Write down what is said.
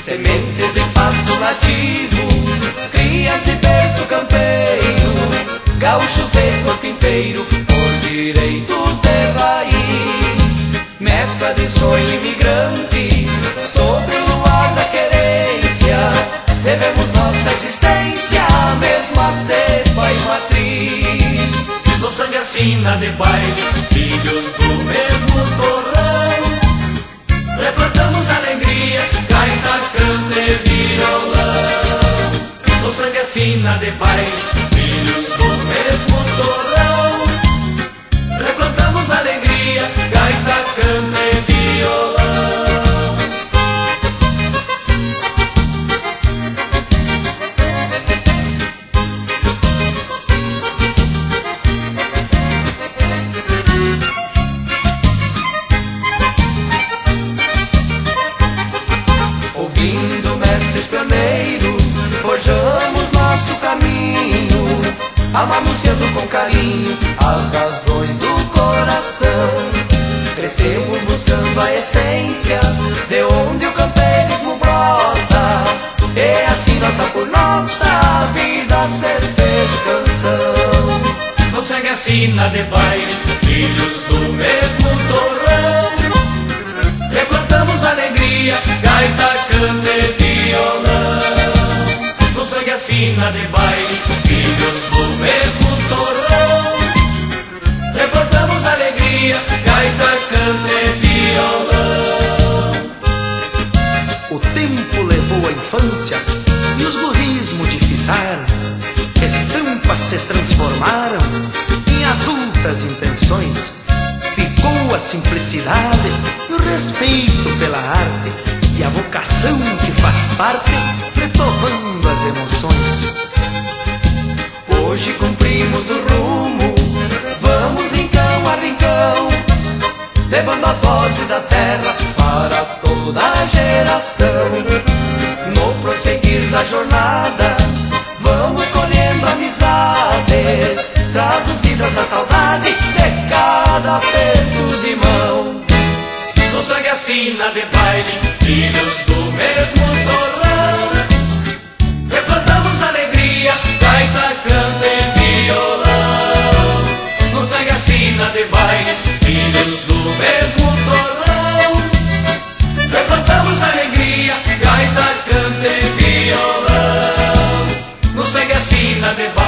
sementes de pasto nativo, crias de berço campeiro, gaúchos de corpo inteiro, por direitos de raiz, mescla de sonho imigrante, sobre o luar da querência, devemos nossa existência, a mesma cepa e matriz. No sangue assina de baile, filhos do mesmo torrão, replantamos alegria, gaita, canto e violão. No sangue assina de baile, filhos do mesmo torrão, replantamos alegria, gaita, canto e violão. Ouvindo mestres pioneiros, forjamos nosso caminho, amanunciando com carinho as razões do coração. Crescemos buscando a essência de onde o campeirismo brota, e assim nota por nota a vida se fez canção. No sangue assina de baile, filhos do mesmo torrão, replantamos alegria, gaita, canto e violão. No sangue assina de baile, filhos do mesmo torrão, replantamos alegria, gaita, canto e violão. O tempo levou a infância e os guris modificaram, estampas se transformaram em adultas intenções. Ficou a simplicidade e o respeito pela arte, e a vocação que faz parte, retomando as emoções. Hoje cumprimos o rumo, vamos rincão a rincão, levando as vozes da terra para toda a geração. No prosseguir da jornada, vamos colhendo amizades, traduzidas à saudade de cada aperto de mão. No sangue assina de baile, filhos do mesmo torrão, replantamos alegria, gaita, canto e violão. No sangue assina de baile, filhos do mesmo torrão, replantamos alegria, gaita, canto e violão. No sangue assina de baile,